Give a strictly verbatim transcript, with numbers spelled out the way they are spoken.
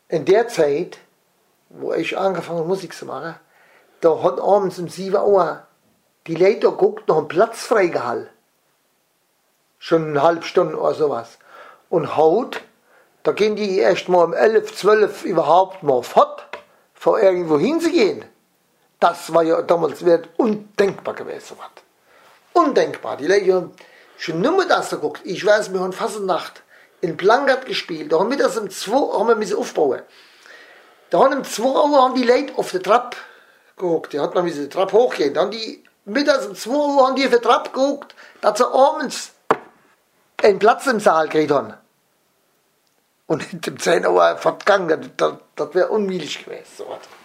in der Zeit, wo ich angefangen habe, Musik zu machen, da hat abends um sieben Uhr die Leute geguckt, noch einen Platz freigehalten. Schon eine halbe Stunde oder sowas. Und heute, da gehen die erst mal um elf, zwölf überhaupt mal fort, vor irgendwo hinzugehen. Das war ja damals wird undenkbar gewesen. Sowas. Undenkbar. Die Leute haben schon nur das geguckt. Ich weiß, wir haben fast Nacht in Plankert gespielt. Da haben wir das um zwei Uhr haben wir müssen aufbauen. Da haben um zwei Uhr haben die Leute auf der Trappe geguckt. Da hat man diese Trappe hochgehen. Dann die mittags um zwei Uhr haben die auf der Trappe geguckt, dass sie abends einen Platz im Saal gekriegt haben. Und um zehn Uhr fortgegangen. Das, das, das wäre unmöglich gewesen. So was.